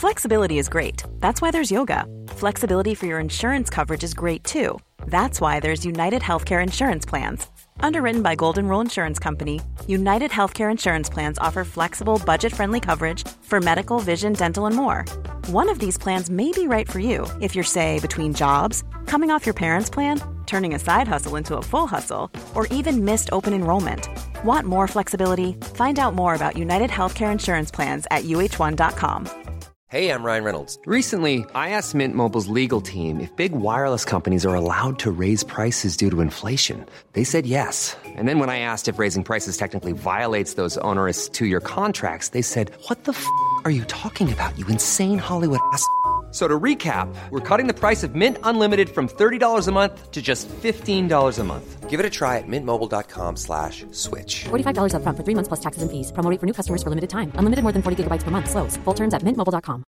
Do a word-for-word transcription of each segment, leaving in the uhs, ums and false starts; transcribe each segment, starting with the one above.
Flexibility is great. That's why there's yoga. Flexibility for your insurance coverage is great too. That's why there's United Healthcare Insurance Plans. Underwritten by Golden Rule Insurance Company, United Healthcare Insurance Plans offer flexible, budget-friendly coverage for medical, vision, dental, and more. One of these plans may be right for you if you're, say, between jobs, coming off your parents' plan, turning a side hustle into a full hustle, or even missed open enrollment. Want more flexibility? Find out more about United Healthcare Insurance Plans at U H one dot com. Hey, I'm Ryan Reynolds. Recently, I asked Mint Mobile's legal team if big wireless companies are allowed to raise prices due to inflation. They said yes. And then when I asked if raising prices technically violates those onerous two-year contracts, they said, what the f*** are you talking about, you insane Hollywood ass f- So to recap, we're cutting the price of Mint Unlimited from thirty dollars a month to just fifteen dollars a month. Give it a try at mintmobile.com slash switch. forty-five dollars up front for three months plus taxes and fees. Promo rate for new customers for limited time. Unlimited more than forty gigabytes per month. Slows full terms at mint mobile dot com.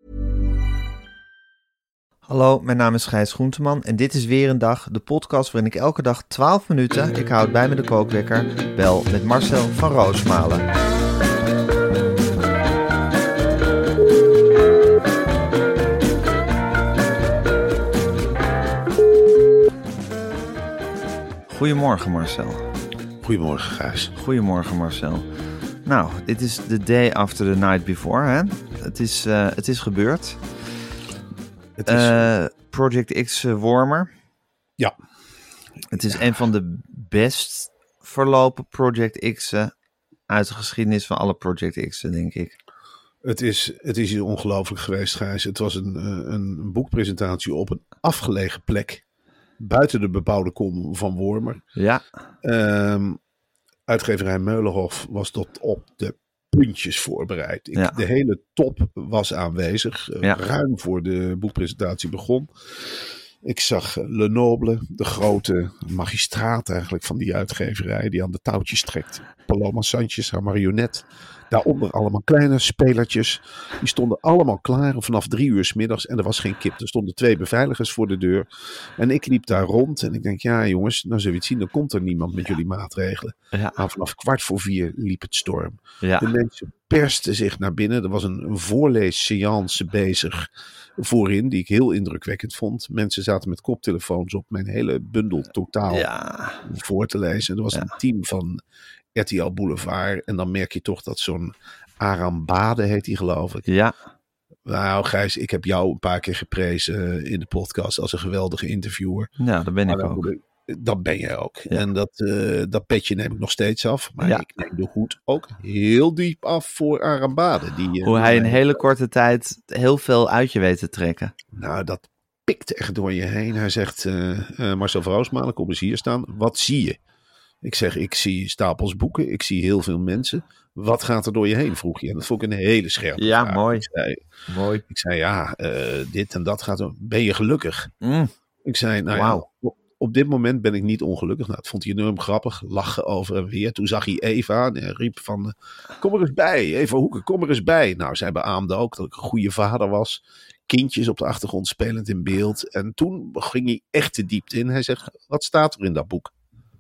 Hallo, mijn naam is Gijs Groenteman en dit is weer een dag, de podcast waarin ik elke dag twaalf minuten, ik houd bij me de kookwekker, bel met Marcel van Roosmalen. Goedemorgen Marcel. Goedemorgen Gijs. Goedemorgen Marcel. Nou, dit is the day after the night before, hè? Het is, uh, het is gebeurd. Het is... Uh, Project X uh, Wormer. Ja. Het is ja. een van de best verlopen Project X'en uit de geschiedenis van alle Project X'en, denk ik. Het is, het is hier ongelooflijk geweest, Gijs. Het was een, een boekpresentatie op een afgelegen plek. Buiten de bebouwde kom van Wormer. Ja. Um, uitgeverij Meulenhof was tot op de puntjes voorbereid. Ik, ja. De hele top was aanwezig. Ja. Ruim voor de boekpresentatie begon. Ik zag Lenoble, de grote magistraat eigenlijk van die uitgeverij. Die aan de touwtjes trekt. Paloma Sanchez, haar marionet. Daaronder allemaal kleine spelertjes. Die stonden allemaal klaar vanaf drie uur 's middags. En er was geen kip. Er stonden twee beveiligers voor de deur. En ik liep daar rond. En ik denk, ja jongens, nou zullen we het zien. Dan komt er niemand met jullie maatregelen. Ja. Maar vanaf kwart voor vier liep het storm. Ja. De mensen persten zich naar binnen. Er was een, een voorleesseance bezig voorin. Die ik heel indrukwekkend vond. Mensen zaten met koptelefoons op. Mijn hele bundel totaal ja. voor te lezen. Er was ja. een team van R T L Boulevard. En dan merk je toch dat zo'n Aram Bade heet hij geloof ik. Ja. Nou Gijs, ik heb jou een paar keer geprezen in de podcast als een geweldige interviewer. Ja, dat ben ik maar ook. Ik, dat ben jij ook. Ja. En dat, uh, dat petje neem ik nog steeds af. Maar ja. ik neem de hoed ook heel diep af voor Aram Bade. Die, uh, Hoe hij in hele korte tijd heel veel uit je weet te trekken. Nou, dat pikt echt door je heen. Hij zegt, uh, uh, Marcel van Roosmalen, kom eens hier staan. Wat zie je? Ik zeg, ik zie stapels boeken. Ik zie heel veel mensen. Wat gaat er door je heen, vroeg je. En dat vond ik een hele scherpe ja, vraag. Mooi. Ik zei, mooi. Ik zei, ja, uh, dit en dat gaat er. Ben je gelukkig? Mm. Ik zei, nou wow. ja, op, op dit moment ben ik niet ongelukkig. Nou, dat vond hij enorm grappig. Lachen over en weer. Toen zag hij Eva en hij riep van, kom er eens bij. Eva Hoeken, kom er eens bij. Nou, zij beaamde ook dat ik een goede vader was. Kindjes op de achtergrond spelend in beeld. En toen ging hij echt de diepte in. Hij zegt, wat staat er in dat boek?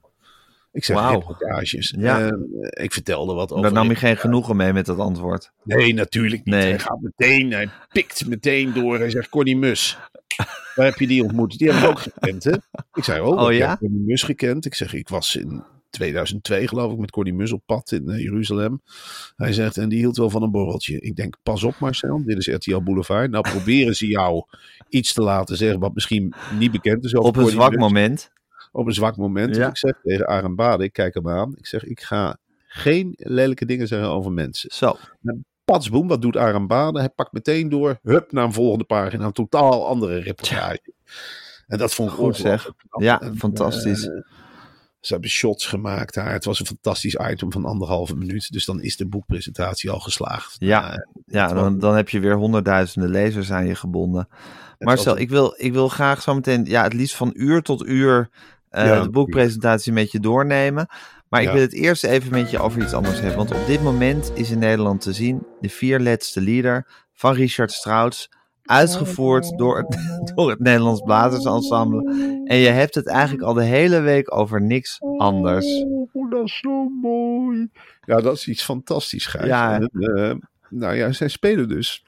Ik zeg, wow. reportages. Ja. Uh, ik vertelde wat over... Daar nam je geen genoegen mee met dat antwoord. Nee, natuurlijk niet. Nee. Hij gaat meteen, hij pikt meteen door. Hij zegt, Connie Mus. Waar heb je die ontmoet? Die heb ik ook gekend, hè? Ik zei, oh, oh ik ja? heb Connie Mus gekend. Ik zeg, ik was in tweeduizend twee geloof ik met Connie Mus op pad in uh, Jeruzalem. Hij zegt, en die hield wel van een borreltje. Ik denk, pas op Marcel, dit is R T L Boulevard. Nou proberen ze jou iets te laten zeggen wat misschien niet bekend is over Op een Connie zwak Mus. moment. Op een zwak moment. Ja. Dus ik zeg tegen Aram Bade, ik kijk hem aan. Ik zeg, ik ga geen lelijke dingen zeggen over mensen. Zo. En patsboom, wat doet Aram Bade? Hij pakt meteen door, hup, naar een volgende pagina. Een totaal andere reportage. Ja. En dat vond ik goed zeg. Ja, en, fantastisch. Uh, ze hebben shots gemaakt daar. Het was een fantastisch item van anderhalve minuut. Dus dan is de boekpresentatie al geslaagd. Ja, uh, ja dan, dan heb je weer honderdduizenden lezers aan je gebonden. Marcel, ik wil, ik wil graag zo meteen, ja, het liefst van uur tot uur uh, ja, de boekpresentatie met je doornemen. Maar ja. ik wil het eerst even met je over iets anders hebben. Want op dit moment is in Nederland te zien de vierletste lieder van Richard Strauss, uitgevoerd door het, door het Nederlands Blazersensemble. En je hebt het eigenlijk al de hele week over niks anders. Oh, dat is zo mooi. Ja, dat is iets fantastisch, Gijs. Ja. En, uh, nou ja, zij spelen dus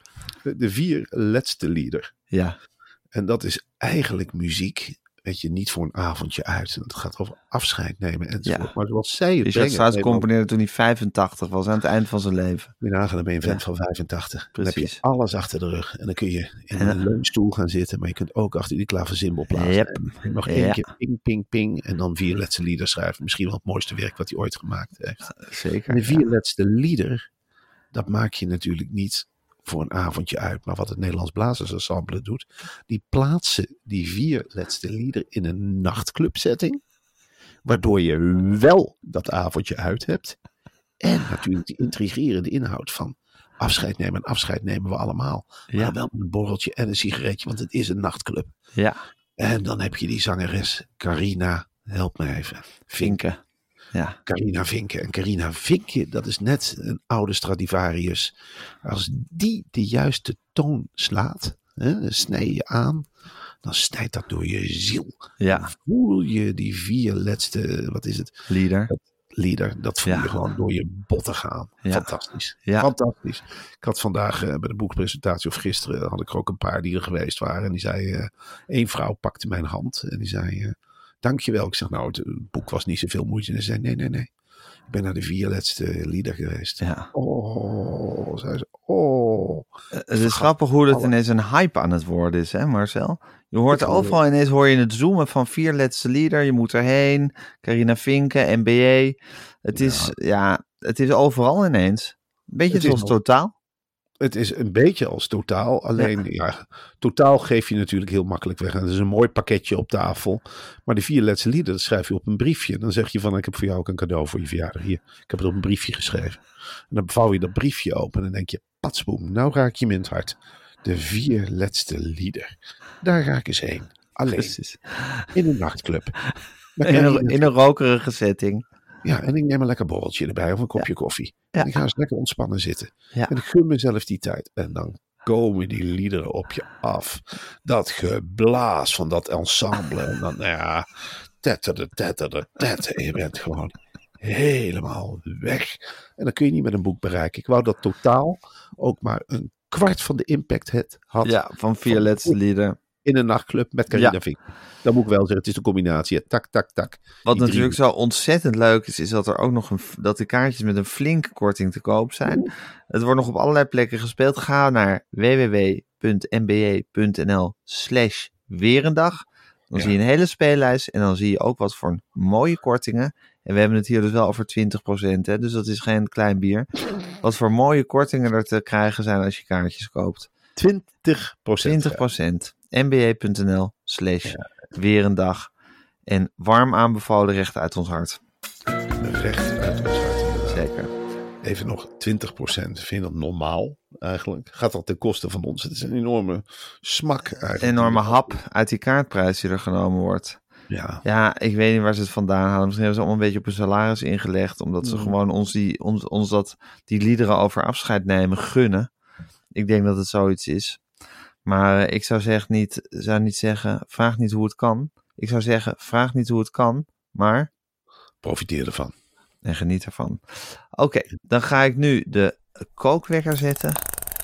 de vier laatste lieder. Ja. En dat is eigenlijk muziek, weet je, niet voor een avondje uit. Het gaat over afscheid nemen enzovoort. Ja. Maar zoals zij het Richard brengen... Strauss componeerde toen hij vijfentachtig was, aan het eind van zijn leven. Je nagaan, dan ben je een vent ja. van vijfentachtig. Precies. Dan heb je alles achter de rug. En dan kun je in een ja. leunstoel gaan zitten, maar je kunt ook achter die klaversymbol plaatsen. Yep. En nog één ja. keer ping, ping, ping. En dan vier laatste lieder schrijven. Misschien wel het mooiste werk wat hij ooit gemaakt heeft. Zeker. En de vier ja. laatste lieder, dat maak je natuurlijk niet voor een avondje uit. Maar wat het Nederlands Blazersensemble doet, die plaatsen die vier laatste lieder in een nachtclubsetting. Waardoor je wel dat avondje uit hebt. En natuurlijk die intrigerende inhoud van afscheid nemen. En afscheid nemen we allemaal. Ja. Maar wel met een borreltje en een sigaretje, want het is een nachtclub. Ja. En dan heb je die zangeres Carina, help me even. Vinken. Ja. Carina Vinken. En Carina Vinken, dat is net een oude Stradivarius. Als die de juiste toon slaat, hè, dan snij je aan, dan snijdt dat door je ziel. Ja. Dan voel je die vier laatste, wat is het? Lieder. Dat lieder, dat voel je ja. gewoon door je botten gaan. Ja. Fantastisch. Ja. Fantastisch. Ik had vandaag uh, bij de boekpresentatie, of gisteren, had ik er ook een paar die er geweest waren. En die zei, uh, één vrouw pakte mijn hand en die zei... Uh, Dankjewel. Ik zeg, nou, het boek was niet zoveel moeite. En ze zei, nee, nee, nee. Ik ben naar de vier laatste lieder geweest. Ja. Oh, zei ze. Oh. Het is grappig hoe dat ineens een hype aan het worden is, hè Marcel? Je hoort er overal ineens, hoor je het zoomen van vier laatste lieder. Je moet erheen. Carina Vinken, N B A. Het is, ja, ja het is overal ineens. Een beetje zoals nog... Totaal. Het is een beetje als Totaal, alleen ja. ja, Totaal geef je natuurlijk heel makkelijk weg. En dat is een mooi pakketje op tafel. Maar de vier laatste lieder, dat schrijf je op een briefje. Dan zeg je van, ik heb voor jou ook een cadeau voor je verjaardag. Hier, ik heb het op een briefje geschreven. En dan vouw je dat briefje open en dan denk je, patsboem, nou raak je me in het hart. De vier laatste lieder. Daar ga ik eens heen. Alleen. Precies. In een nachtclub. In een, in een rokerige setting. Ja, en ik neem een lekker borreltje erbij of een kopje ja. koffie. En ja. ik ga eens lekker ontspannen zitten. Ja. En ik gun mezelf die tijd. En dan komen die liederen op je af. Dat geblaas van dat ensemble. En dan, nou ja, tetterde, tetterde, tetterde. Je bent gewoon helemaal weg. En dan kun je niet met een boek bereiken. Ik wou dat Totaal ook maar een kwart van de impact het had. Ja, van vier laatste lieder. In een nachtclub met Carina ja. Vink. Dan moet ik wel zeggen, het is de combinatie. Ja, tak, tak, tak. Wat die natuurlijk drie... zo ontzettend leuk is, is dat er ook nog een, dat de kaartjes met een flinke korting te koop zijn. Oeh. Het wordt nog op allerlei plekken gespeeld. Ga naar www.nba.nl slash weerendag. Dan ja. zie je een hele speellijst en dan zie je ook wat voor mooie kortingen. En we hebben het hier dus wel over twintig procent, hè? Dus dat is geen klein bier. Wat voor mooie kortingen er te krijgen zijn als je kaartjes koopt. twintig procent. twintig procent. nba.nl slash weerendag. En warm aanbevolen, recht uit ons hart. Recht uit ons hart. Zeker. Even nog twintig procent. Vind je dat normaal eigenlijk? Gaat dat ten koste van ons? Het is een enorme smak eigenlijk. Een enorme hap uit die kaartprijs die er genomen wordt. Ja. ja, ik weet niet waar ze het vandaan halen. Misschien hebben ze allemaal een beetje op een salaris ingelegd. Omdat ze mm. gewoon ons, die, ons, ons dat, die liederen over afscheid nemen gunnen. Ik denk dat het zoiets is. Maar ik zou, zeg niet, zou niet zeggen, vraag niet hoe het kan. Ik zou zeggen, vraag niet hoe het kan, maar... profiteer ervan. En geniet ervan. Oké, okay, dan ga ik nu de kookwekker zetten.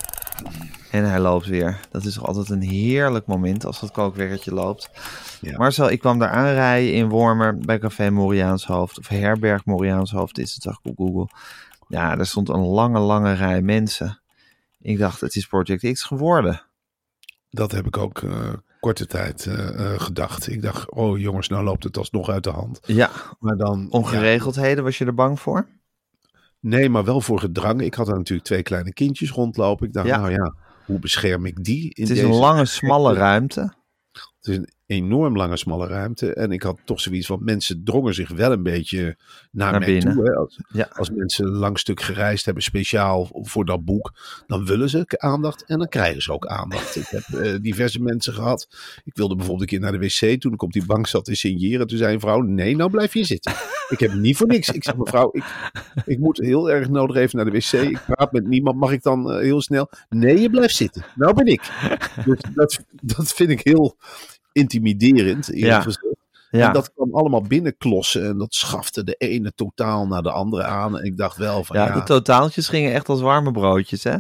En hij loopt weer. Dat is toch altijd een heerlijk moment als dat kookwekkertje loopt. Ja. Marcel, ik kwam daar aanrijden in Wormer bij Café Moriaanshoofd. Of Herberg Moriaanshoofd is het, zag ik op Google. Ja, er stond een lange, lange rij mensen. Ik dacht, het is Project X geworden. Dat heb ik ook uh, korte tijd uh, uh, gedacht. Ik dacht, oh jongens, nou loopt het alsnog uit de hand. Ja, maar dan, ongeregeldheden, ja. was je er bang voor? Nee, maar wel voor gedrang. Ik had er natuurlijk twee kleine kindjes rondlopen. Ik dacht, ja. nou ja, hoe bescherm ik die? In het is deze een lange, smalle ruimte. Het is een enorm lange, smalle ruimte. En ik had toch zoiets van, mensen drongen zich wel een beetje naar, naar mij binnen. Toe. Hè. Als, ja. als mensen een lang stuk gereisd hebben, speciaal voor dat boek, dan willen ze aandacht en dan krijgen ze ook aandacht. Ik heb uh, diverse mensen gehad. Ik wilde bijvoorbeeld een keer naar de wc, toen ik op die bank zat te signeren. Toen zei een vrouw, nee, nou blijf je zitten. Ik heb niet voor niks. Ik zeg, mevrouw, ik, ik moet heel erg nodig even naar de wc. Ik praat met niemand. Mag ik dan uh, heel snel? Nee, je blijft zitten. Nou ben ik. Dus dat, dat vind ik heel intimiderend. Ja. Ja. En dat kwam allemaal binnenklossen. En dat schafte de ene totaal naar de andere aan. En ik dacht wel van ja. ja De totaaltjes gingen echt als warme broodjes, hè?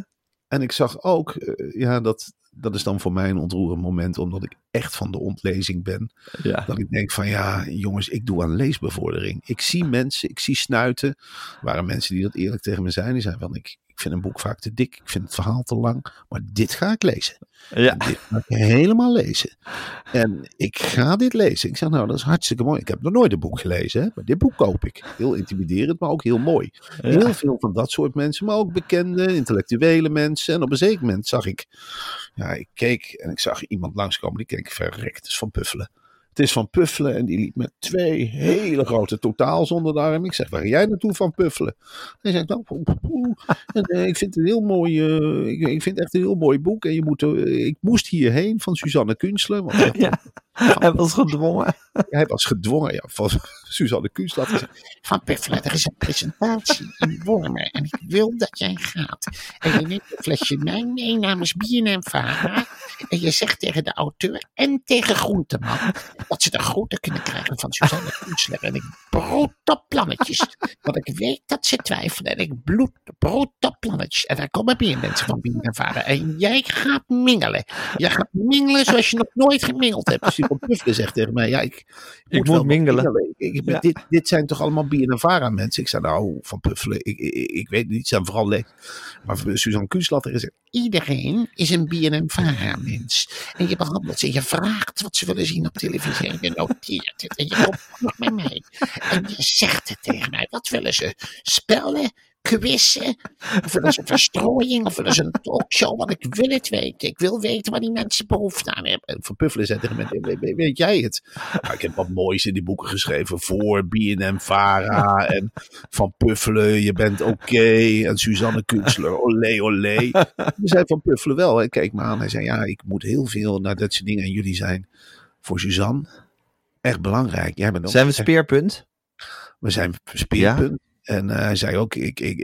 En ik zag ook, uh, ja, dat, dat is dan voor mij een ontroerend moment, omdat ik echt van de ontlezing ben. Ja. Dat ik denk van, ja, jongens, ik doe aan leesbevordering. Ik zie mensen, ik zie snuiten. Er waren mensen die dat eerlijk tegen me zijn. Die zeiden van, ik, ik vind een boek vaak te dik. Ik vind het verhaal te lang. Maar dit ga ik lezen. Ja. Dit ga ik helemaal lezen. En ik ga dit lezen. Ik zeg, nou, dat is hartstikke mooi. Ik heb nog nooit een boek gelezen, hè? Maar dit boek koop ik. Heel intimiderend, maar ook heel mooi. Ja. Heel veel van dat soort mensen, maar ook bekende, intellectuele mensen. En op een zeker moment zag ik, ja, ik keek en ik zag iemand langskomen. Die keek verrekt. Het is Van Puffelen. Het is Van Puffelen en die liep met twee hele grote totaals onder de arm. Ik zeg, waar ga jij naartoe, Van Puffelen? Hij zegt, nou, poe, poe. En, uh, ik vind het een heel mooi, uh, ik, ik vind het echt een heel mooi boek. En je moet, uh, ik moest hierheen van Suzanne Kunstler. Want hij, ja, van, hij was gedwongen. Hij was gedwongen, ja, van Suzanne Kunstler. Van Puffelen, er is een presentatie in Wormer en ik wil dat jij gaat. En je neemt een flesje wijn mee namens B en M Vara. En je zegt tegen de auteur en tegen Groenteman dat ze de groeten kunnen krijgen van Suzanne Kunstler. En ik brood op plannetjes. Want ik weet dat ze twijfelen. En ik bloed brood op plannetjes. En daar komen meer mensen van B en M Vara. En jij gaat mingelen. Jij gaat mingelen zoals je nog nooit gemingeld hebt. Dus die Van Puffelen zegt tegen mij, ja, ik, ik, ik moet, moet mingelen. mingelen. Ik, ik, ja. dit, dit zijn toch allemaal B en M Vara mensen? Ik zei, nou, Van Puffelen, ik, ik, ik weet niet, het zijn vooral leeg. Maar Suzanne Kunstler zegt, iedereen is een B en M Vara mens. En je behandelt ze. Je vraagt wat ze willen zien op televisie. En je noteert het. En je komt nog met mij. En je zegt het tegen mij. Wat willen ze? Spellen? Quizzen? Of willen ze verstrooiing? Of willen ze een talkshow? Want ik wil het weten. Ik wil weten waar die mensen behoefte aan hebben. Van Puffelen zei tegen mij, weet, weet jij het? Nou, ik heb wat moois in die boeken geschreven. Voor B en M Vara. En Van Puffelen, je bent oké. Okay, en Suzanne Kunstler, olé, olé. We zei Van Puffelen wel. Hij keek me aan. Hij zei, ja, ik moet heel veel naar dat soort dingen. En jullie zijn voor Suzanne echt belangrijk. Jij bent ook zijn we speerpunt? We zijn speerpunt. Ja? En uh, hij zei ook, ik, ik,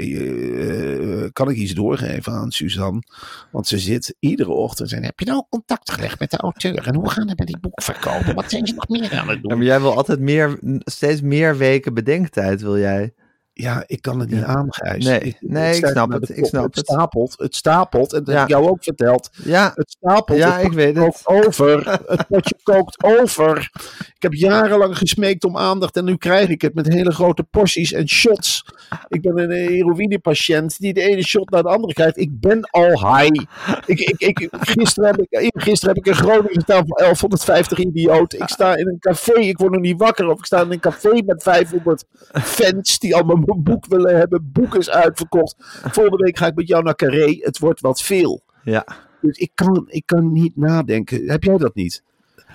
uh, kan ik iets doorgeven aan Suzanne? Want ze zit iedere ochtend en heb je nou contact gelegd met de auteur? En hoe gaan het met die boek verkopen? Wat zijn ze nog meer aan het doen? Ja, maar jij wil altijd meer, steeds meer weken bedenktijd, wil jij? Ja, ik kan het niet ja. aan, Gijs. Nee, ik, nee, ik, ik snap het. Ik snap het, het stapelt, het stapelt. En dat ja. heb ik jou ook verteld. Ja, het stapelt. Ja, het ik weet kookt het. over. Het potje kookt over. Ik heb jarenlang gesmeekt om aandacht en nu krijg ik het met hele grote porties en shots. Ik ben een heroïnepatiënt die de ene shot naar de andere krijgt. Ik ben al high. Ik, ik, ik, gisteren, heb ik, gisteren heb ik in Groningen gestaan voor elfhonderdvijftig idioten. Ik sta in een café. Ik word nog niet wakker. Of ik sta in een café met vijfhonderd fans die allemaal mijn boek willen hebben. Boek is uitverkocht. Volgende week ga ik met jou naar Carré. Het wordt wat veel. Ja. Dus ik kan, ik kan niet nadenken. Heb jij dat niet?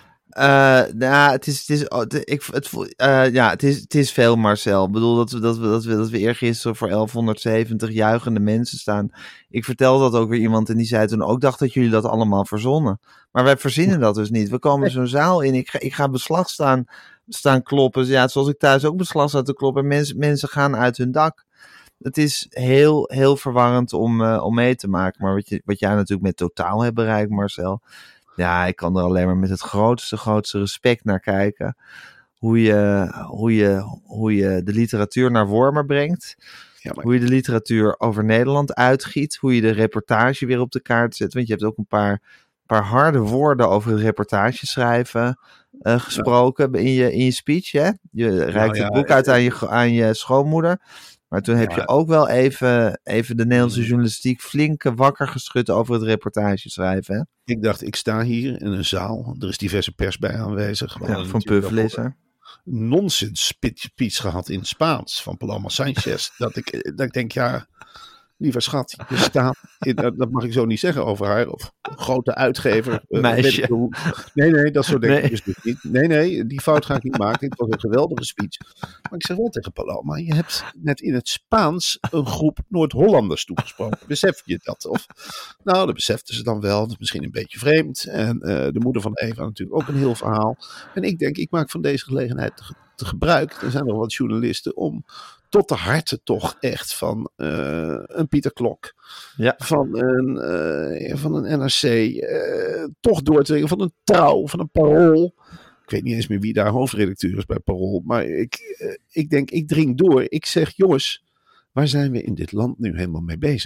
Uh, nou, het is, het is, ik, het, uh, ja, het is, het is veel, Marcel. Ik bedoel dat we, dat we, dat we, dat we eergisteren voor elfhonderdzeventig juichende mensen staan. Ik vertelde dat ook weer iemand en die zei toen ook, dacht dat jullie dat allemaal verzonnen. Maar wij verzinnen dat dus niet. We komen zo'n zaal in, ik ga, ik ga beslag staan, staan kloppen. Ja, zoals ik thuis ook beslag sta te kloppen. Mensen, mensen gaan uit hun dak. Het is heel, heel verwarrend om, uh, om mee te maken. Maar wat, je, wat jij natuurlijk met Totaal hebt bereikt, Marcel. Ja, ik kan er alleen maar met het grootste, grootste respect naar kijken. Hoe je, hoe je, hoe je de literatuur naar Wormer brengt. Ja, maar... Hoe je de literatuur over Nederland uitgiet. Hoe je de reportage weer op de kaart zet. Want je hebt ook een paar, paar harde woorden over het reportage schrijven uh, gesproken ja. in, je, in je speech. Hè? Je reikt nou, ja, het boek ja, uit aan je, aan je schoonmoeder. Maar toen heb ja. je ook wel even, even de Nederlandse journalistiek flink wakker geschud over het reportage schrijven. Hè? Ik dacht, ik sta hier in een zaal. Er is diverse pers bij aanwezig. Ja, van Puffelen is er. Nonsens speech gehad in Spaans van Paloma Sanchez. dat, ik, dat ik denk, ja, lieve schat, je staat, in, dat mag ik zo niet zeggen over haar, of grote uitgever. Meisje. Uh, nee, nee, dat soort dingen nee. dus niet. Nee, nee, die fout ga ik niet maken. Het was een geweldige speech. Maar ik zeg wel tegen Paloma, je hebt net in het Spaans een groep Noord-Hollanders toegesproken. Besef je dat? Of, nou, dat beseften ze dan wel. Dat is misschien een beetje vreemd. En uh, de moeder van Eva natuurlijk ook een heel verhaal. En ik denk, ik maak van deze gelegenheid te, te gebruik. Er zijn nog wat journalisten om tot de harten toch echt van uh, een Pieter Klok, ja. van, een, uh, van een N R C, uh, toch door te dringen van een Trouw, van een Parool. Ik weet niet eens meer wie daar hoofdredacteur is bij Parool, maar ik, uh, ik denk, ik dring door. Ik zeg, jongens, waar zijn we in dit land nu helemaal mee bezig?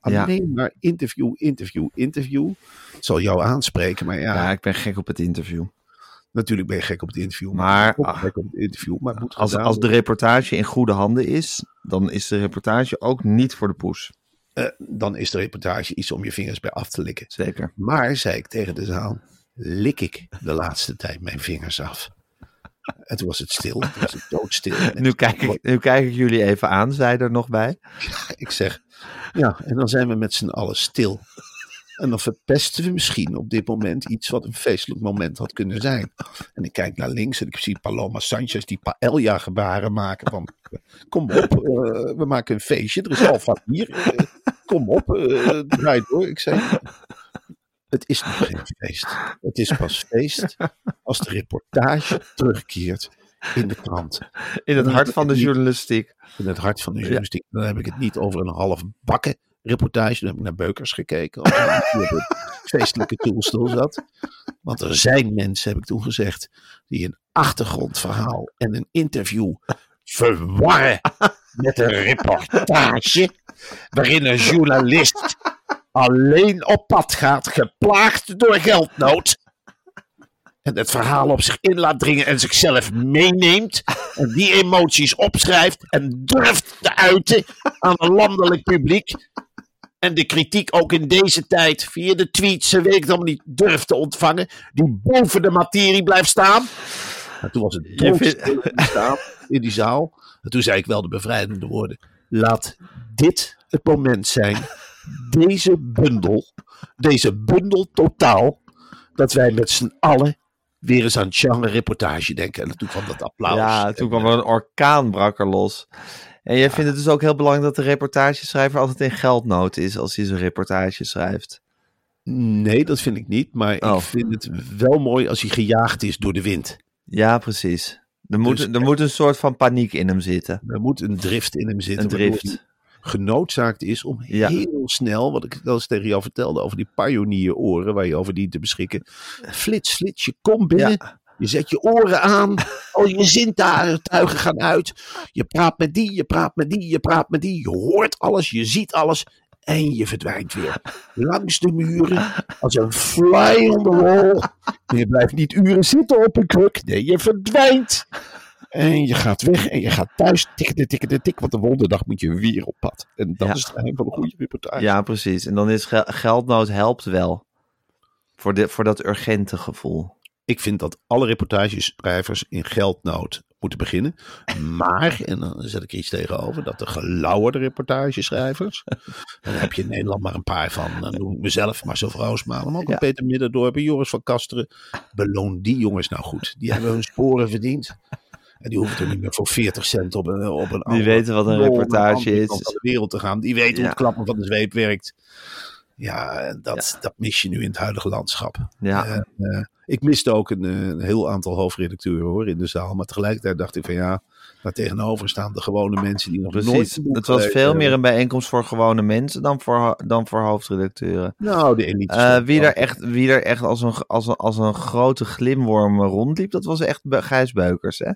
Alleen Ja. maar interview, interview, interview. Het zal jou aanspreken, maar ja, Ja, ik ben gek op het interview. natuurlijk ben je gek op het interview. Maar- ik ben ook gek op het interview, maar het moet Als, gedaan als de reportage in goede handen is, dan is de reportage ook niet voor de poes. Uh, dan is de reportage iets om je vingers bij af te likken. Zeker. Maar, zei ik tegen de zaal, lik ik de laatste tijd mijn vingers af. En toen was het stil, toen was het doodstil. En Nu kijk, ik, nu kijk ik jullie even aan, zei er nog bij. ik zeg, ja, en dan zijn we met z'n allen stil. En dan verpesten we misschien op dit moment iets wat een feestelijk moment had kunnen zijn. En ik kijk naar links en ik zie Paloma Sanchez die paella gebaren maken van, kom op, uh, we maken een feestje, er is alvast hier, uh, kom op, uh, draai door. Ik zei, het is nog geen feest. Het is pas feest als de reportage terugkeert in de krant. In het hart van de journalistiek. In het hart van de journalistiek. Dan heb ik het niet over een half bakken reportage. Dan heb ik naar Beukers gekeken. Of hij op een feestelijke toelstoel zat. Want er zijn mensen, heb ik toen gezegd, die een achtergrondverhaal en een interview verwarren met een reportage waarin een journalist alleen op pad gaat, geplaagd door geldnood. En het verhaal op zich in laat dringen en zichzelf meeneemt. En die emoties opschrijft en durft te uiten aan een landelijk publiek. En de kritiek ook in deze tijd via de tweets, weet ik dan niet, durft te ontvangen. Die boven de materie blijft staan. En toen was het doodstil in die zaal, in die zaal. En toen zei ik wel de bevrijdende woorden. Laat dit het moment zijn. Deze bundel, deze bundel totaal, dat wij met z'n allen weer eens aan genre reportage denken. En toen kwam dat applaus. Ja, toen kwam er een orkaan brak er los. En jij vindt het dus ook heel belangrijk dat de reportageschrijver altijd in geldnood is als hij zijn reportage schrijft. Nee, dat vind ik niet. Maar Oh. ik vind het wel mooi als hij gejaagd is door de wind. Ja, precies. Er moet, Dus- er moet een soort van paniek in hem zitten. Er moet een drift in hem zitten. Een waardoor drift. hij genoodzaakt is om Ja. heel snel, wat ik wel eens tegen jou vertelde over die pionieroren waar je over dient te beschikken. Flits, flits, je komt binnen. Ja. Je zet je oren aan. Al je zintuigen gaan uit. Je praat met die, je praat met die, je praat met die. Je hoort alles, je ziet alles. En je verdwijnt weer. Langs de muren. Als een fly on the wall. En je blijft niet uren zitten op een kruk. Nee, je verdwijnt. En je gaat weg en je gaat thuis tikken, tikken, tik. Want de volgende dag moet je weer op pad. En dat Ja. is het geheim van een goede reportage. Ja, precies. En dan is gel- geldnood helpt wel. Voor, de, voor dat urgente gevoel. Ik vind dat alle reportageschrijvers in geldnood moeten beginnen. Maar, en dan zet ik er iets tegenover, dat de gelauwerde reportageschrijvers. En dan heb je in Nederland maar een paar van. Dan noem ik mezelf, Marcel Vrouwsmalen, maar ook Ja. een Peter Middendorp en Joris van Kasteren. Beloon die jongens nou goed. Die hebben hun sporen verdiend. En die hoeven toch niet meer voor veertig cent op een, op een Die weten wat een rol naar de reportage andere is. kant van de wereld te gaan. Die weten hoe Ja. het klappen van de zweep werkt. Ja, dat, dat mis je nu in het huidige landschap. Ja. Eh, eh, ik miste ook een, eh, een heel aantal hoofdredacteuren hoor in de zaal. Maar tegelijkertijd dacht ik van ja, daar tegenover staan de gewone mensen die nog nooit Precies. een boek Het was gelezen veel hebben. meer een bijeenkomst voor gewone mensen dan voor, dan voor hoofdredacteuren. Nou, de elite. Eh, wie, er echt, wie er echt als een, als, een, als een grote glimworm rondliep, dat was echt Be- Gijs Beukers, hè?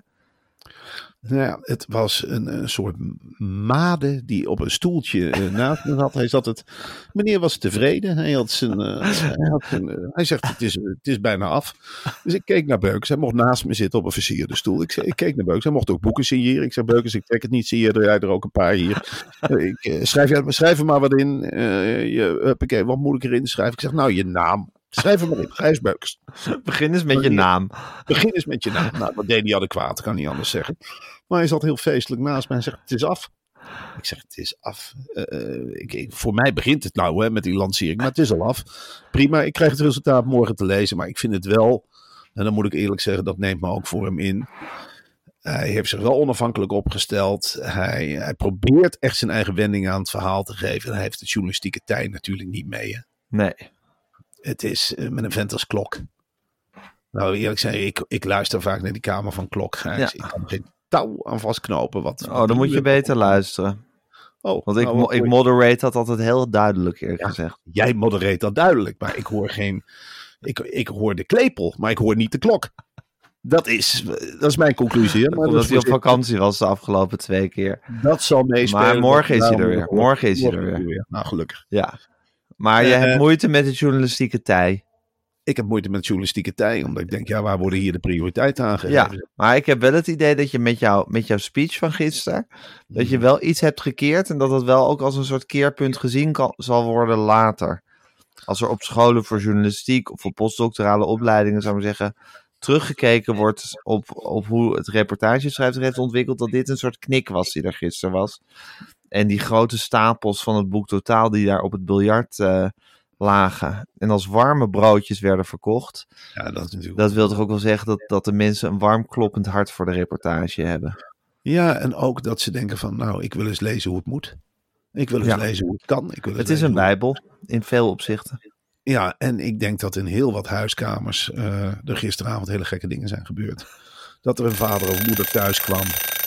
Nou ja, het was een, een soort made die op een stoeltje eh, naast me zat. Hij zat het. Meneer was tevreden. Hij had zijn. eh, hij, had zijn eh, hij zegt: het is, het is bijna af. Dus ik keek naar Beukers. Hij mocht naast me zitten op een versierde stoel. Ik, zei, ik keek naar Beukers. Hij mocht ook boeken signeren. Ik zei: Beukers, ik trek het niet. Signeer jij er ook een paar hier. Eh, ik, eh, schrijf, jij, schrijf er maar wat in. Eh, je, huppakee, wat moet ik erin schrijven? Ik zeg: Nou, je naam. Schrijf er maar in. Gijs Beukers. Begin eens met je naam. Begin eens met je naam. Nou, dat deed hij adequaat, kan niet anders zeggen. Maar hij zat heel feestelijk naast mij en zegt, het is af. Ik zeg, het is af. Uh, ik, ik, voor mij begint het nou hè, met die lancering, maar het is al af. Prima, ik krijg het resultaat morgen te lezen, maar ik vind het wel, en dan moet ik eerlijk zeggen, dat neemt me ook voor hem in. Hij heeft zich wel onafhankelijk opgesteld. Hij, hij probeert echt zijn eigen wending aan het verhaal te geven. En hij heeft de journalistieke tij natuurlijk niet mee. Hè. Nee. Het is uh, met een vent als Klok. Nou, eerlijk zeggen, ik, ik luister vaak naar die kamer van Klok. Ja. Ik kan er geen touw aan vastknopen. Wat, oh, dan moet je beter luisteren. Oh, Want ik, nou, mo- ik moderate dat altijd heel duidelijk, eerlijk ja, gezegd. Jij modereert dat duidelijk, maar ik hoor geen... Ik, ik hoor de klepel, maar ik hoor niet de klok. Dat is, dat is mijn conclusie. Hè? Maar Omdat hij op vakantie was de afgelopen twee keer. Dat zal meespelen. Maar morgen is hij nou, er weer. Morgen is hij er morgen weer. Nou, gelukkig. Ja. Maar je Uh, hebt moeite met de journalistieke tij. Ik heb moeite met journalistieke tij. Omdat ik denk, ja, waar worden hier de prioriteiten aangegeven? Ja, maar ik heb wel het idee dat je met, jou, met jouw speech van gisteren... dat je wel iets hebt gekeerd... en dat het wel ook als een soort keerpunt gezien kan, zal worden later. Als er op scholen voor journalistiek... of op postdoctorale opleidingen, zou ik maar zeggen... teruggekeken wordt op, op hoe het reportageschrijver heeft ontwikkeld... dat dit een soort knik was die er gisteren was. En die grote stapels van het boek Totaal... die daar op het biljart... Uh, lagen en als warme broodjes werden verkocht. Ja, dat is natuurlijk... Dat wil toch ook wel zeggen dat, dat de mensen een warm kloppend hart voor de reportage hebben. Ja, en ook dat ze denken van, nou, ik wil eens lezen hoe het moet. Ik wil eens ja. lezen hoe het kan. Ik wil eens het is een bijbel, in veel opzichten. Ja, en ik denk dat in heel wat huiskamers uh, er gisteravond hele gekke dingen zijn gebeurd. Dat er een vader of moeder thuis kwam.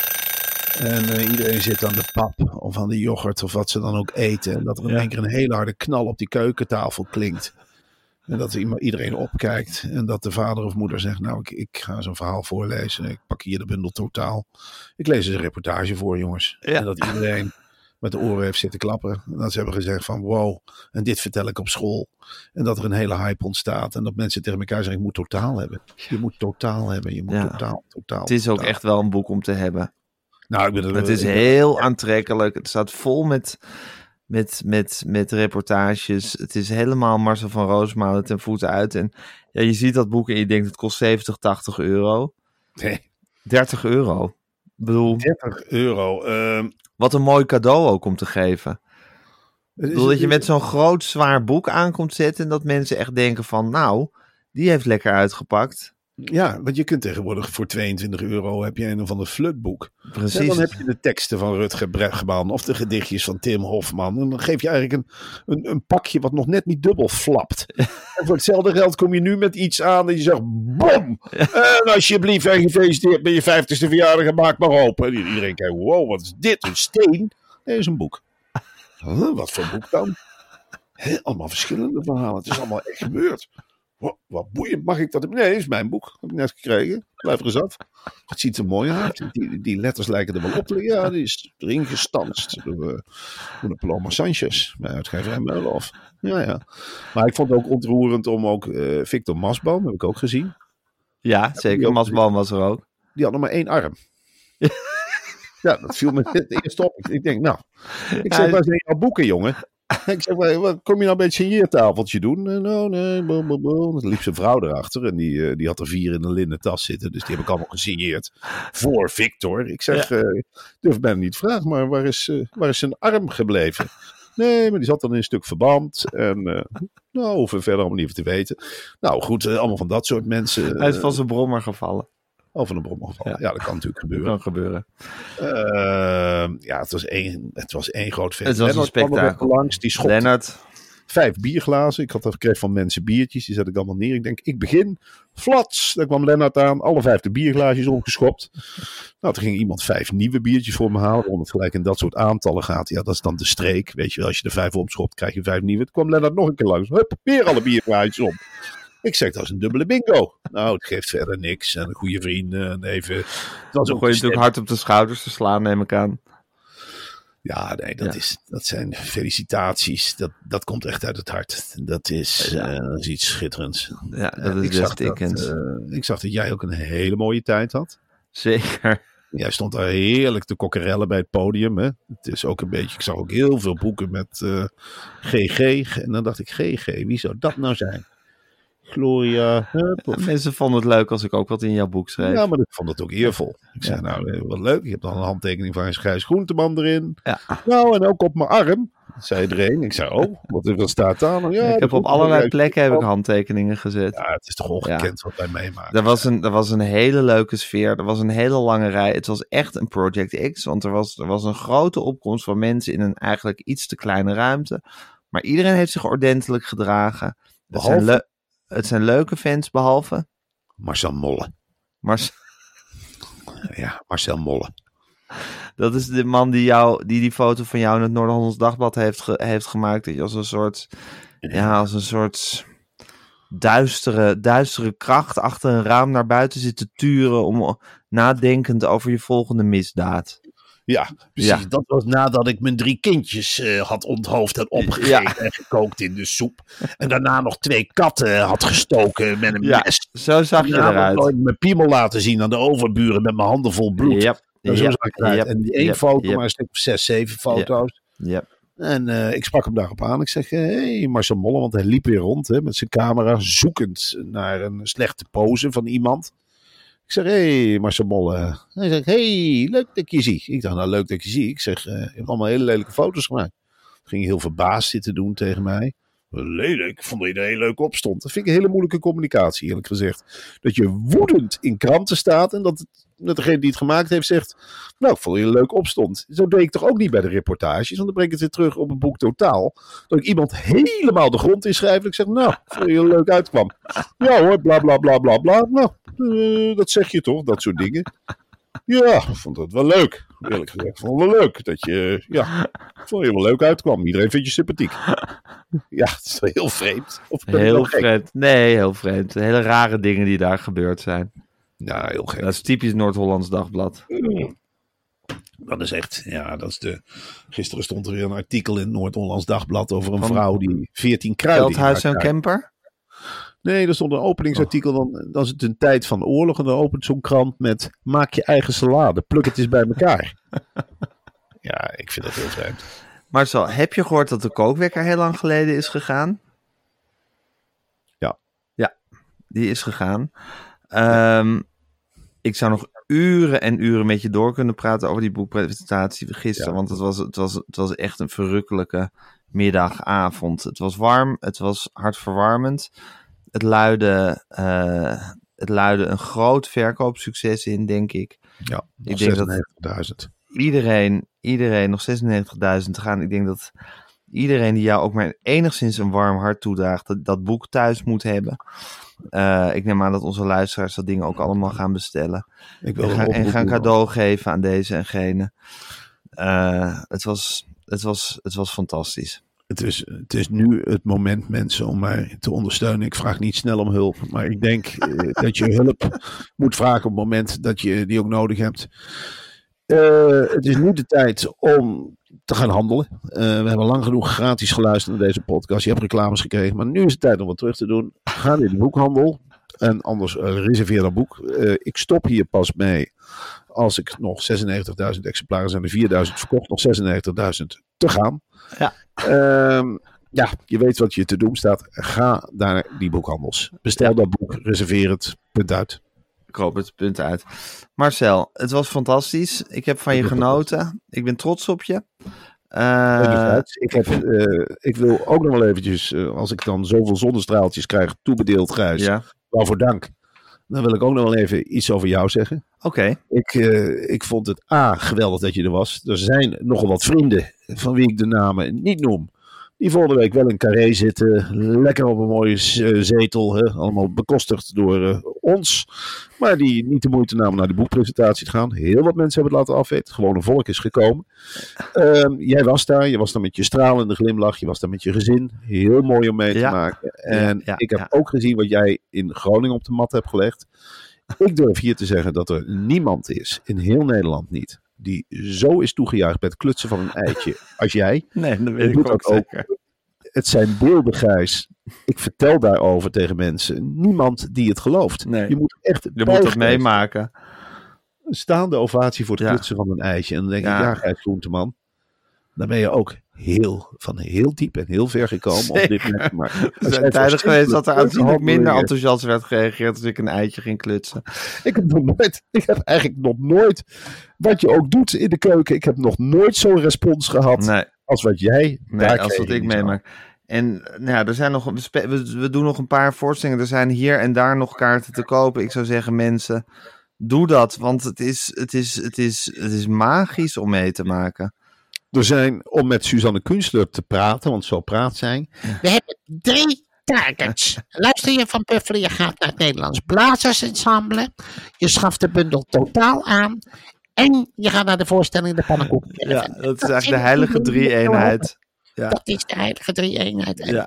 En uh, iedereen zit aan de pap of aan de yoghurt of wat ze dan ook eten. En dat er in Ja. één keer een hele harde knal op die keukentafel klinkt. En dat iedereen opkijkt. En dat de vader of moeder zegt, nou ik, ik ga zo'n verhaal voorlezen. Ik pak hier de bundel Totaal. Ik lees eens een reportage voor, jongens. Ja. En dat iedereen met de oren heeft zitten klappen. En dat ze hebben gezegd van wow, en dit vertel ik op school. En dat er een hele hype ontstaat. En dat mensen tegen elkaar zeggen, ik moet Totaal hebben. Je moet Totaal hebben, je moet Ja. totaal, totaal. Het is ook totaal. echt wel een boek om te hebben. Nou, ik ben er, Het is ik- heel aantrekkelijk. Het staat vol met, met, met, met reportages. Het is helemaal Marcel van Roosmalen ten voeten uit. En ja, je ziet dat boek en je denkt het kost zeventig, tachtig euro. Nee, dertig euro. Ik bedoel, dertig euro. ehm, wat een mooi cadeau ook om te geven. het Ik is- bedoel dat je met zo'n groot, zwaar boek aankomt zetten... en dat mensen echt denken van, nou, die heeft lekker uitgepakt. Ja, want je kunt tegenwoordig voor tweeëntwintig euro heb je een of ander flutboek. Precies. En dan heb je de teksten van Rutger Bregman of de gedichtjes van Tim Hofman. En dan geef je eigenlijk een, een, een pakje wat nog net niet dubbel flapt. En voor hetzelfde geld kom je nu met iets aan en je zegt bom! En alsjeblieft en gefeliciteerd met je vijftigste verjaardag en maak maar open. En iedereen kijkt, wow, wat is dit? Een steen? Nee, dat is een boek. Huh, wat voor boek dan? Hè, allemaal verschillende verhalen. Het is allemaal echt gebeurd. Wat, wat boeiend, mag ik dat? Nee, dat is mijn boek. Heb ik net gekregen. Blijf er eens af. Het ziet er mooi uit. Die, die letters lijken er wel op te liggen. Ja, die is erin gestanst door, uh, door de Paloma Sanchez. Bij uitgeverij Meulhof. Ja, ja. Maar ik vond het ook ontroerend om ook uh, Victor Masboom, heb ik ook gezien. Ja, zeker. Masboom was er ook. Die had nog maar één arm. Ja, dat viel me het eerst op. Ik denk, nou. Ik zeg, Ja, waar zijn jouw boeken, jongen? Ik zeg, "Waar- wat kom je nou bij het signeertafeltje doen? En, oh nee, boom, boom, boom. Dan liep zijn vrouw erachter en die, eh, die had er vier in een linnen tas zitten. Dus die heb ik allemaal gesigneerd voor Victor. Ik zeg, eh, ik durf bijna niet te vragen, maar waar is, eh, waar is zijn arm gebleven? Nee, maar die zat dan in een stuk verband. En eh, nou, hoeven we verder allemaal niet even te weten. Nou goed, eh, allemaal van dat soort mensen. Hij is eh, van zijn brommer gevallen. over een brom gevallen. Ja. Ja. dat kan natuurlijk gebeuren. Kan gebeuren. Uh, ja, het was één, het was één groot feest. Het was een Lennart kwam er spektakel. even langs, die schopte Lennart, vijf bierglazen. Ik had er gekregen van mensen biertjes. Die zet ik allemaal neer. Ik denk, ik begin. Flats. Daar kwam Lennart aan. Alle vijf de bierglaasjes omgeschopt. Nou, toen ging iemand vijf nieuwe biertjes voor me halen. Omdat het gelijk in dat soort aantallen gaat. Ja, dat is dan de streek. Weet je wel, als je er vijf opschopt, krijg je vijf nieuwe. Toen kwam Lennart nog een keer langs. Hup, weer alle bierglaasjes om. Ik zeg, dat is een dubbele bingo. Nou, het geeft verder niks. En een goede vriend. En even... Het was dan ook gooi je de natuurlijk hard op de schouders te slaan, neem ik aan. Ja, nee, dat, Ja. Is, dat zijn felicitaties. Dat, dat komt echt uit het hart. Dat is, Ja. eh, dat is iets schitterends. Ja, dat Eh, is ik, zag dat, best eh, ik zag dat jij ook een hele mooie tijd had. Zeker. Jij stond daar heerlijk te kokkerellen bij het podium. Hè? Het is ook een beetje, ik zag ook heel veel boeken met eh, G G. En dan dacht ik, G G, wie zou dat nou zijn? Gloria. Hup, of- Mensen vonden het leuk als ik ook wat in jouw boek schreef. Ja, maar ik vond het ook eervol. Ik zei, nou, eh, wat leuk. Je hebt dan een handtekening van Gijs Groenteman erin. Ja. Nou, en ook op mijn arm, zei iedereen. Ik zei, oh, wat, wat staat daar nou? Ja, ik de heb op Groenteman allerlei juist- plekken heb ik handtekeningen gezet. Ja, het is toch ongekend wat wij meemaken. Er was, een, er was een hele leuke sfeer. Er was een hele lange rij. Het was echt een Project X. Want er was, er was een grote opkomst van mensen in een eigenlijk iets te kleine ruimte. Maar iedereen heeft zich ordentelijk gedragen. Het Behalve- zijn, leu- het zijn leuke fans, behalve... Marcel Molle. Maar Ja, Marcel Molle. dat is de man die, jou, die die foto van jou in het Noord-Hollands Dagblad heeft, ge- heeft gemaakt. Dat je als een soort... Ja, als een soort... duistere, duistere kracht achter een raam naar buiten zit te turen om nadenkend over je volgende misdaad. Ja, precies. Ja. Dat was nadat ik mijn drie kindjes uh, had onthoofd en opgegeten Ja. en gekookt in de soep. En daarna nog twee katten had gestoken met een Ja, mes. zo zag je Daarna eruit. nog mijn piemel laten zien aan de overburen met mijn handen vol bloed. Yep, En zo yep, zag ik eruit. yep, en die één yep, foto, yep. maar een stuk of zes, zeven foto's. Yep. En uh, ik sprak hem daarop aan. Ik zeg, hé hey, Marcel Molle, want hij liep weer rond hè, met zijn camera, zoekend naar een slechte pose van iemand. Ik zeg, hé hey, Marcel Molle. Hij zegt, hey, leuk dat ik je zie. Ik dacht, nou leuk dat ik je zie. Ik zeg, uh, je hebt allemaal hele lelijke foto's gemaakt. Ging heel verbaasd zitten doen tegen mij. Lelijk, ik vond dat je er heel leuk op stond. Dat vind ik een hele moeilijke communicatie, eerlijk gezegd. Dat je woedend in kranten staat en dat, het, dat degene die het gemaakt heeft zegt, nou, ik vond dat je er leuk op stond. Zo deed ik toch ook niet bij de reportages, want dan breng ik het weer terug op een boek Totaal. Dat ik iemand helemaal de grond inschrijf en ik zeg, nou, ik vond dat je er leuk uitkwam. Ja hoor, bla bla bla bla bla. Nou, uh, dat zeg je toch, dat soort dingen. Ja, ik vond dat wel leuk. Eerlijk gezegd, ik vond het wel leuk dat je, ja, ik vond je wel leuk uitkwam. Iedereen vindt je sympathiek. Ja, het is wel heel vreemd. Of ben ik Heel wel gek? vreemd. Nee, heel vreemd. Hele rare dingen die daar gebeurd zijn. Ja, heel gek. Dat is typisch Noord-Hollands Dagblad. Dat is echt, ja, dat is de... Gisteren stond er weer een artikel in het Noord-Hollands Dagblad over een Van vrouw die veertien kruiden... in Veldhuis haar en tuin- Kemper? Nee, er stond een openingsartikel. Dan, dan is het een tijd van oorlog. En dan opent zo'n krant met... Maak je eigen salade. Pluk het eens bij elkaar. Ja, ik vind dat heel vreemd. Marcel, heb je gehoord dat de kookwekker heel lang geleden is gegaan? Ja. Ja, die is gegaan. Um, ik zou nog uren en uren met je door kunnen praten over die boekpresentatie gisteren. Ja. Want het was, het, was, het was echt een verrukkelijke middagavond. Het was warm, het was hartverwarmend. Het luidde, uh, het luidde een groot verkoopsucces in, denk ik. Ja, Ik denk dat zesennegentigduizend. iedereen, iedereen nog zesennegentigduizend te gaan. Ik denk dat iedereen die jou ook maar enigszins een warm hart toedraagt, dat, dat boek thuis moet hebben. Uh, ik neem aan dat onze luisteraars dat dingen ook allemaal gaan bestellen. Ik wil En, een gaan, en oproep gaan doen. cadeau geven aan deze en gene. Uh, het, was, het, was, het was fantastisch. Het is, het is nu het moment, mensen, om mij te ondersteunen. Ik vraag niet snel om hulp, maar ik denk eh, dat je hulp moet vragen op het moment dat je die ook nodig hebt. Uh, het is nu de tijd om te gaan handelen. Uh, we hebben lang genoeg gratis geluisterd naar deze podcast. Je hebt reclames gekregen, maar nu is het tijd om wat terug te doen. Ga in de boekhandel en anders uh, reserveer dat boek. Uh, ik stop hier pas mee als ik nog zesennegentigduizend exemplaren zijn er vierduizend verkocht, nog zesennegentigduizend te gaan. Ja. Uh, ja, je weet wat je te doen staat. Ga naar die boekhandels. Bestel Ja. dat boek, reserveer het, punt uit. Ik hoop het, punt uit. Marcel, het was fantastisch. Ik heb van je genoten. Ik ben trots op je. Uh, ik, heb, uh, ik wil ook nog wel eventjes, uh, als ik dan zoveel zonnestraaltjes krijg, toebedeeld Gijs, ja. waarvoor dank. Dan wil ik ook nog wel even iets over jou zeggen. Oké. Okay. Ik, uh, ik vond het A, geweldig dat je er was. Er zijn nogal wat vrienden, van wie ik de namen niet noem, die volgende week wel in Carré zitten. Lekker op een mooie zetel. Hè? Allemaal bekostigd door uh, ons. Maar die niet de moeite namen naar de boekpresentatie te gaan. Heel wat mensen hebben het laten afweten. Gewoon een volk is gekomen. Uh, jij was daar. Je was daar met je stralende glimlach. Je was daar met je gezin. Heel mooi om mee te ja. maken. En ja, ja, ik heb ja. ook gezien wat jij in Groningen op de mat hebt gelegd. Ik durf hier te zeggen dat er niemand is, in heel Nederland niet, die zo is toegejuicht bij het klutsen van een eitje als jij. Nee, dat weet ik, ik ook zeker. Ook. Het zijn beelden, Gijs. Ik vertel daarover tegen mensen. Niemand die het gelooft. Nee, je moet echt je moet het meemaken. Een staande ovatie voor het ja. klutsen van een eitje. En dan denk ja. ik, ja, Gijs Groenteman, dan ben je ook heel, van heel diep en heel ver gekomen Zeker. om dit mee te maken. Er zijn tijden geweest dat er aanzienlijk minder enthousiast werd gereageerd als ik een eitje ging klutsen. Ik heb nog nooit, ik heb eigenlijk nog nooit, wat je ook doet in de keuken, ik heb nog nooit zo'n respons gehad nee. als wat jij nee, daar als wat ik meemaak. En nou ja, er zijn nog, we, spe, we, we doen nog een paar voorstellingen. Er zijn hier en daar nog kaarten te kopen. Ik zou zeggen, mensen, doe dat. Want het is, het is, het is, het is magisch om mee te maken. Er zijn, om met Suzanne Kunstler te praten, want zo praat zij. We hebben drie targets. Luister je van Puffelen, je gaat naar het Nederlands Blazersensemble. Je schaft de bundel Totaal aan. En je gaat naar de voorstelling De Pannenkoeken. Ja, dat is eigenlijk de heilige drie-eenheid. Ja. Dat is de heilige drie-eenheid. Ja.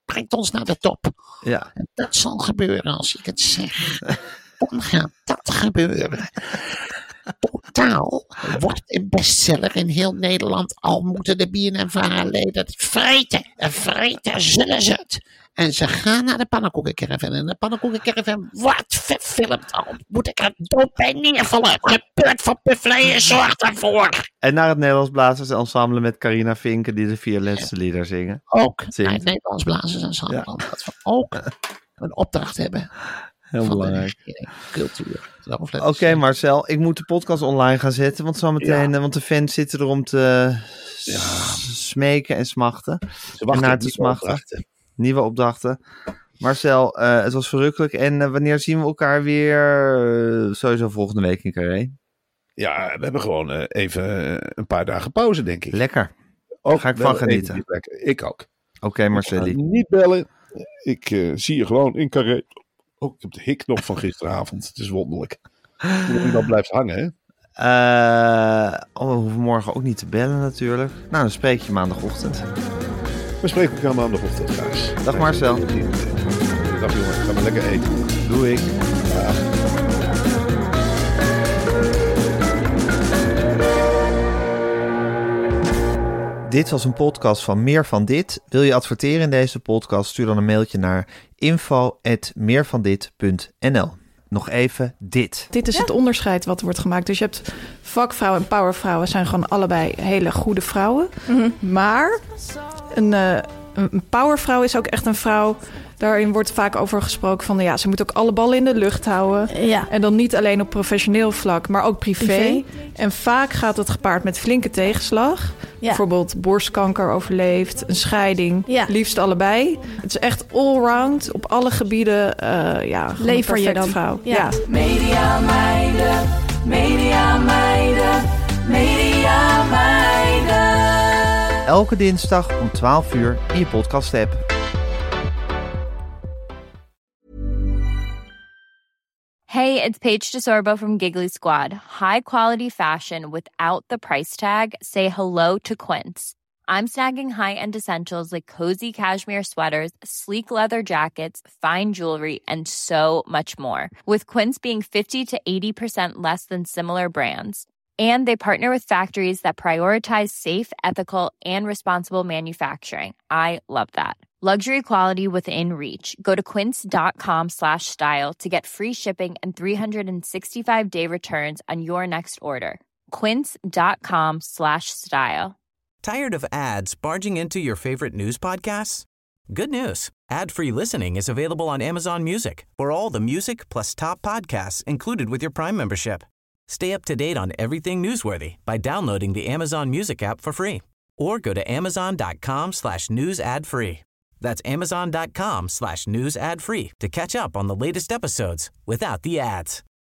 brengt ons naar de top. Ja. En dat zal gebeuren als ik het zeg. Dan gaat dat gebeuren. Totaal wordt een bestseller in heel Nederland. Al moeten de B N N V A R-leden het vreten. En vreten zullen ze het. En ze gaan naar de pannenkoekencaravan. En de pannenkoekencaravan wordt verfilmd. Al moet ik er dood bij neervallen. Gebeurt van Puffleyen, zorg daarvoor. En naar het Nederlands Blazers Ensemble met Carina Vinken die de vier laatste lieder zingen. Ook Zingt. naar het Nederlands Blazers Ensemble. Ja. Dat we ook een opdracht hebben. Heel van belangrijk. de cultuur. Oké, okay, Marcel, ik moet de podcast online gaan zetten, want zometeen, ja. want de fans zitten er om te ja. smeken en smachten. Ze wachten en naar op te smachten. Opdrachten. Nieuwe opdrachten. Marcel, uh, het was verrukkelijk. En uh, wanneer zien we elkaar weer? Uh, sowieso volgende week in Carré. Ja, we hebben gewoon uh, even uh, een paar dagen pauze, denk ik. Lekker. Ook ga ik van genieten. Ik ook. Oké, okay, Marcelli. Niet bellen. Ik uh, zie je gewoon in Carré. Oh, ik heb de hik nog van gisteravond. Het is wonderlijk. Hoe dat blijft hangen, hè? Uh, oh, we hoeven morgen ook niet te bellen natuurlijk. Nou, dan spreek je maandagochtend. We spreken elkaar maandagochtend, Gijs. Dag Marcel. Dag jongen, gaan we lekker eten. Doei. Dag. Dit was een podcast van Meer van Dit. Wil je adverteren in deze podcast? Stuur dan een mailtje naar info at meervandit punt n l. Nog even dit. Dit is ja. het onderscheid wat wordt gemaakt. Dus je hebt vakvrouwen en powervrouwen zijn gewoon allebei hele goede vrouwen. Mm-hmm. Maar een, uh, een powervrouw is ook echt een vrouw. Daarin wordt vaak over gesproken van ja, ze moet ook alle ballen in de lucht houden. Ja. En dan niet alleen op professioneel vlak, maar ook privé. privé. En vaak gaat het gepaard met flinke tegenslag. Ja. Bijvoorbeeld borstkanker overleefd, een scheiding. Ja. Liefst allebei. Het is echt allround op alle gebieden. Uh, ja, lever je dan. Vrouw. Ja. Ja. Media meiden, media meiden, media meiden. Elke dinsdag om twaalf uur in je podcast app. Hey, it's Paige DeSorbo from Giggly Squad. High quality fashion without the price tag. Say hello to Quince. I'm snagging high-end essentials like cozy cashmere sweaters, sleek leather jackets, fine jewelry, and so much more. With Quince being fifty to eighty percent less than similar brands. And they partner with factories that prioritize safe, ethical, and responsible manufacturing. I love that. Luxury quality within reach. Go to quince.com slash style to get free shipping and three sixty-five day returns on your next order. Quince.com slash style. Tired of ads barging into your favorite news podcasts? Good news. Ad-free listening is available on Amazon Music for all the music plus top podcasts included with your Prime membership. Stay up to date on everything newsworthy by downloading the Amazon Music app for free or go to amazon.com slash news ad free. That's amazon.com slash news ad free to catch up on the latest episodes without the ads.